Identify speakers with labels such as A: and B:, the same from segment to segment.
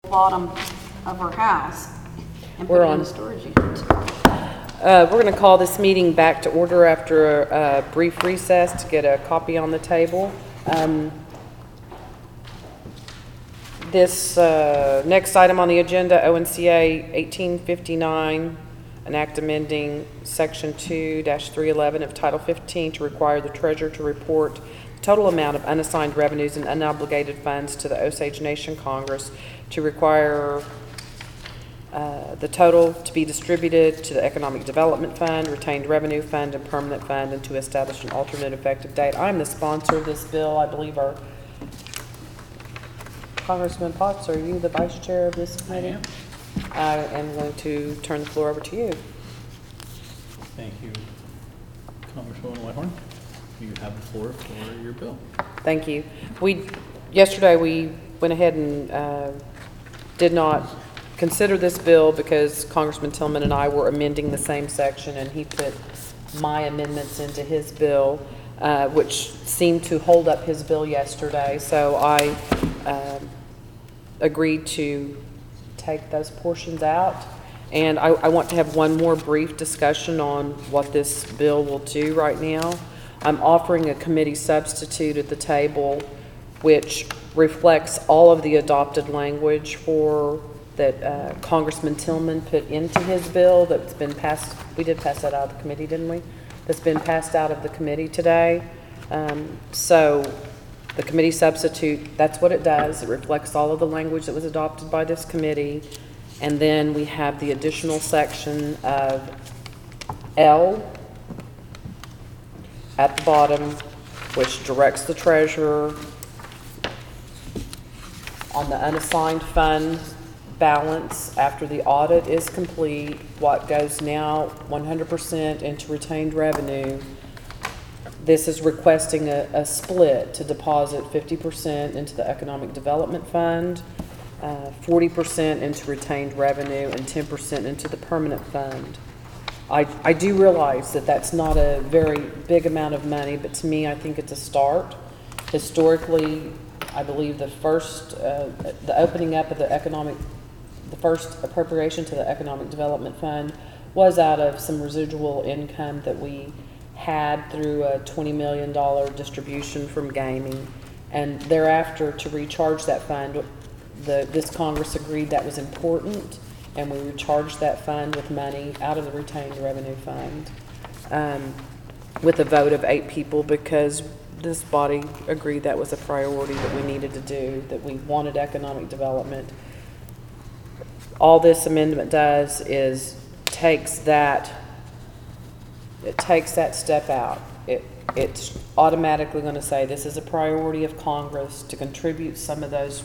A: bottom of her house and put
B: We're
A: it in
B: on.
A: the storage unit.
B: We're going to call this meeting back to order after a brief recess to get a copy on the table. This next item on the agenda, ONCA 1859, an act amending Section 2-311 of Title 15 to require the treasurer to report the total amount of unassigned revenues and unobligated funds to the Osage Nation Congress, to require the total to be distributed to the Economic Development Fund, Retained Revenue Fund, and Permanent Fund, and to establish an alternate effective date. I'm the sponsor of this bill. I believe our Congressman Potts, are you the vice chair of this committee? I am going to turn the floor over to you.
C: Thank you, Congresswoman Whitehorn. You have the floor for your bill.
B: Thank you. Yesterday we went ahead and did not consider this bill because Congressman Tillman and I were amending the same section, and he put my amendments into his bill, which seemed to hold up his bill yesterday. So I agreed to take those portions out. And I want to have one more brief discussion on what this bill will do right now. I'm offering a committee substitute at the table, which reflects all of the adopted language that Congressman Tillman put into his bill that's been passed. We did pass that out of the committee, didn't we? That's been passed out of the committee today. So the committee substitute, that's what it does. It reflects all of the language that was adopted by this committee. And then we have the additional section of L at the bottom, which directs the treasurer on the unassigned fund balance after the audit is complete, what goes now 100% into retained revenue. This is requesting a split to deposit 50% into the Economic Development Fund, 40% into retained revenue, and 10% into the permanent fund. I do realize that that's not a very big amount of money, but to me, I think it's a start. Historically, I believe the opening up of the first appropriation to the Economic Development Fund was out of some residual income that we had through a $20 million distribution from gaming. And thereafter, to recharge that fund, this Congress agreed that was important, and we recharged that fund with money out of the Retained Revenue Fund with a vote of 8 people, because this body agreed that was a priority that we needed to do, that we wanted economic development. All this amendment does is takes that step out. It's automatically going to say this is a priority of Congress to contribute some of those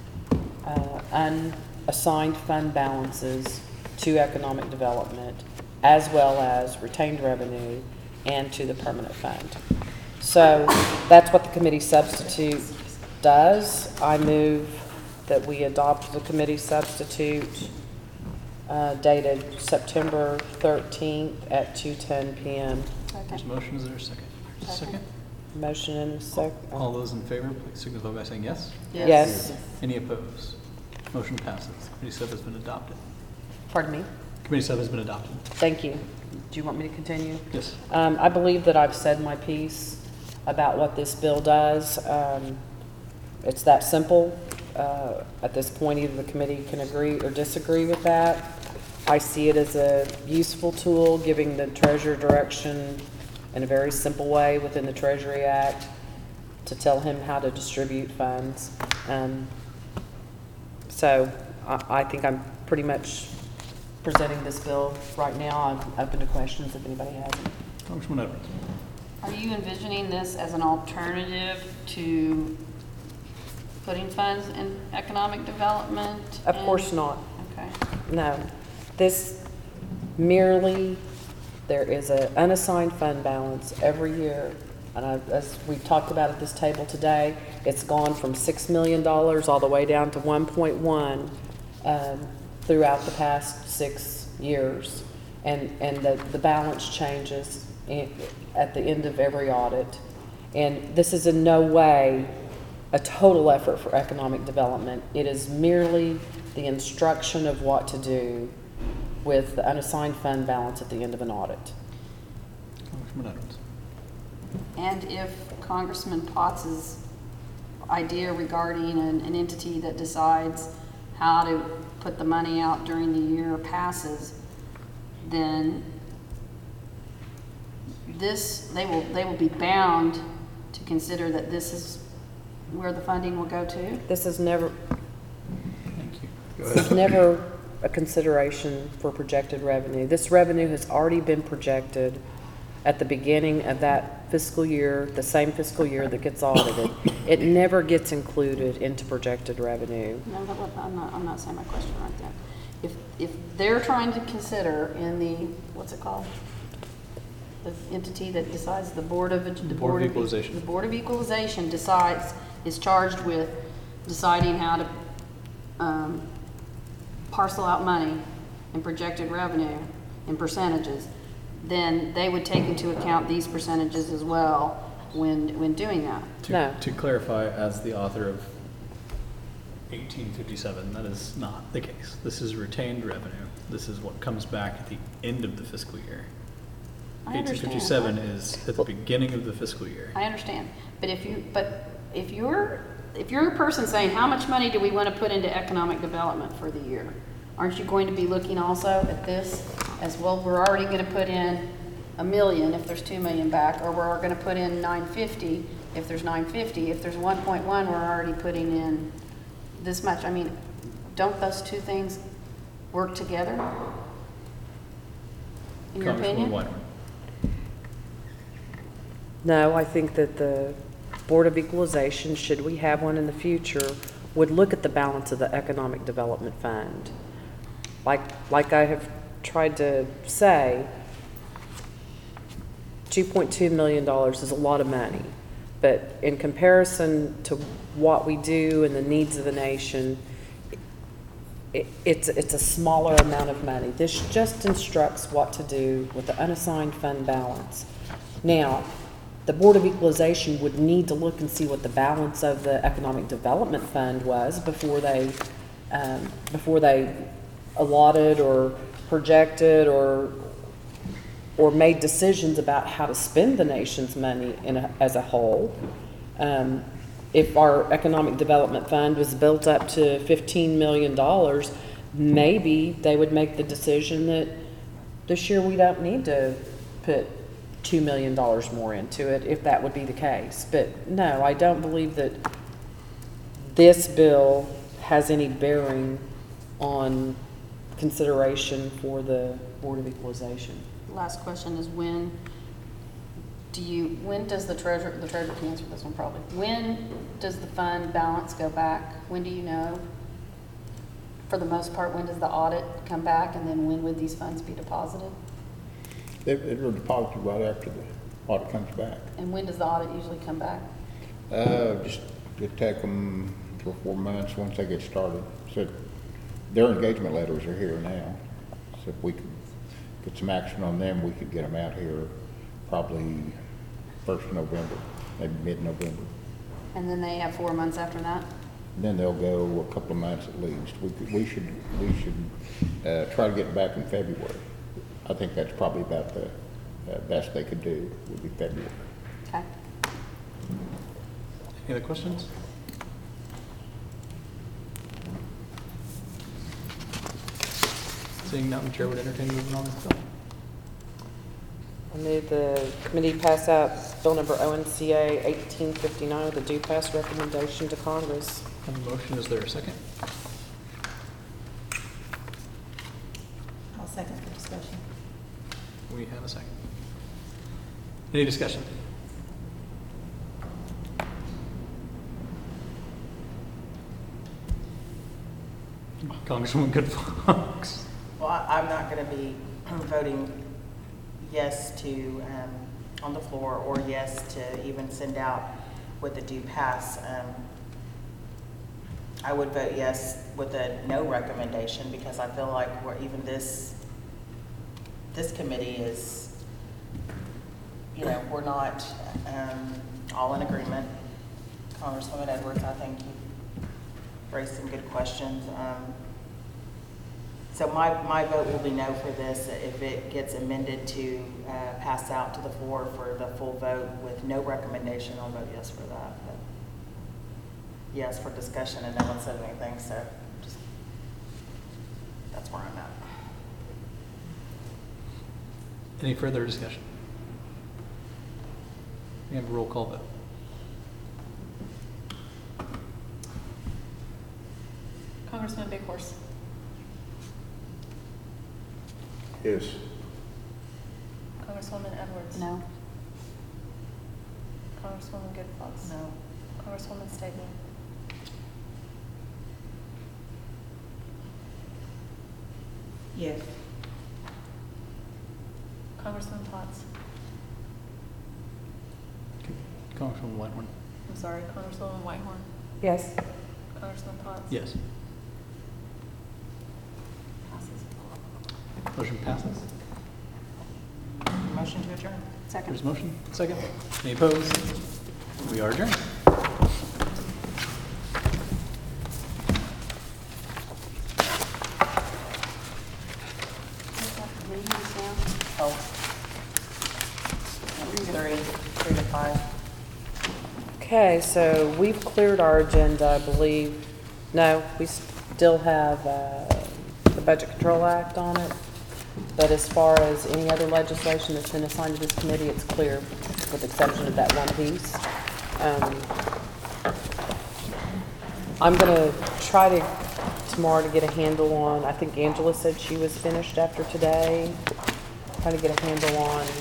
B: unassigned fund balances to economic development, as well as retained revenue and to the permanent fund. So that's what the committee substitute does. I move that we adopt the committee substitute dated September 13th at 2:10 p.m.
C: There's a motion. Is there a second? Second?
B: Motion and a second.
C: All those in favor, please signify by saying yes.
B: Yes.
C: Any opposed? Motion passes. Committee sub has been adopted.
B: Pardon me?
C: Committee sub has been adopted.
B: Thank you. Do you want me to continue?
C: Yes.
B: I believe that I've said my piece about what this bill does. It's that simple. At this point, either the committee can agree or disagree with that. I see it as a useful tool, giving the treasurer direction in a very simple way within the Treasury Act to tell him how to distribute funds. So I think I'm pretty much presenting this bill right now. I'm open to questions if anybody has them.
C: Congressman Edwards.
A: Are you envisioning this as an alternative to putting funds in economic development?
B: Of course not.
A: Okay.
B: No. This merely, there is an unassigned fund balance every year. And as we've talked about at this table today, it's gone from $6 million all the way down to 1.1 throughout the past 6 years. And the balance changes at the end of every audit. And this is in no way a total effort for economic development. It is merely the instruction of what to do with the unassigned fund balance at the end of an audit.
C: Congressman Edwards.
A: And if Congressman Potts's idea regarding an entity that decides how to put the money out during the year passes, then they will be bound to consider that this is where the funding will go to?
B: This is never,
C: Thank you. Go
B: this is
C: ahead.
B: never a consideration for projected revenue. This revenue has already been projected at the beginning of that fiscal year, the same fiscal year that gets audited. It never gets included into projected revenue.
A: No, I'm not saying my question right there. If they're trying to consider in the, what's it called? The entity that decides, the Board of
C: Equalization.
A: The Board of Equalization is charged with deciding how to parcel out money and projected revenue in percentages, then they would take into account these percentages as well when doing that.
B: No.
C: To clarify, as the author of 1857, that is not the case. This is retained revenue. This is what comes back at the end of the fiscal year.
A: I understand.
C: 1857 is at the beginning of the fiscal year.
A: I understand, but if you're a person saying, how much money do we want to put into economic development for the year? Aren't you going to be looking also at this as well? We're already going to put in $1 million if there's $2 million back, or we're going to put in $950 if there's $950. If there's 1.1, we're already putting in this much. I mean, don't those two things work together? In your opinion?
C: Congresswoman Whiteman.
B: No, I think that the Board of Equalization, should we have one in the future, would look at the balance of the Economic Development Fund. Like I have tried to say, $2.2 million is a lot of money, but in comparison to what we do and the needs of the nation, it's a smaller amount of money. This just instructs what to do with the unassigned fund balance. Now, the Board of Equalization would need to look and see what the balance of the Economic Development Fund was before they allotted or projected or made decisions about how to spend the nation's money as a whole. If our Economic Development Fund was built up to $15 million, maybe they would make the decision that this year we don't need to put $2 million more into it, if that would be the case. But no, I don't believe that this bill has any bearing on consideration for the Board of Equalization.
A: Last question is when does the treasurer can answer this one probably. When does the fund balance go back? When do you know? For the most part, when does the audit come back, and then when would these funds be deposited?
D: It will deposit right after the audit comes back.
A: And when does the audit usually come back?
D: Just it take them 3 or 4 months once they get started. So their engagement letters are here now. So if we could get some action on them, we could get them out here probably 1st of November, maybe mid-November.
A: And then they have 4 months after that?
D: Then they'll go a couple of months at least. We should try to get back in February. I think that's probably about the best they could do, would be February.
A: Okay.
C: Any other questions? Seeing none, the chair would entertain moving on this bill.
B: I move the committee pass out bill number ONCA 1859 with a due pass recommendation to Congress.
C: On the motion, is there a second?
E: I'll second the discussion.
C: We have a second. Any discussion? Congresswoman Good Fox.
E: Well, I'm not going to be voting yes to, on the floor, or yes to even send out with a due pass. I would vote yes with a no recommendation, because I feel like even this committee is, we're not all in agreement. Congresswoman Edwards, I think you raised some good questions. So my vote will be no for this. If it gets amended to pass out to the floor for the full vote with no recommendation, I'll vote yes for that. But yes for discussion, and no one said anything, so just, that's where I'm at.
C: Any further discussion? We have a roll call vote.
F: Congressman Big Horse.
D: Yes.
F: Congresswoman Edwards.
A: No?
F: Congresswoman Good Fox.
E: No.
F: Congresswoman Stegman.
E: Yes.
F: Congressman Potts.
C: Congresswoman Whitehorn?
F: I'm sorry, Congresswoman Whitehorn.
B: Yes.
F: Congressman Potts.
C: Yes.
F: Passes.
C: Motion passes.
E: Motion to adjourn.
A: Second.
C: There's motion, second. Any opposed? We are adjourned.
A: Leave these down.
E: Oh. 3 to 5.
B: Okay, so we've cleared our agenda, I believe. No, we still have the Budget Control Act on it. But as far as any other legislation that's been assigned to this committee, it's clear, with the exception of that one piece. I'm gonna try to, tomorrow, to get a handle on, I think Angela said she was finished after today. Try to get a handle on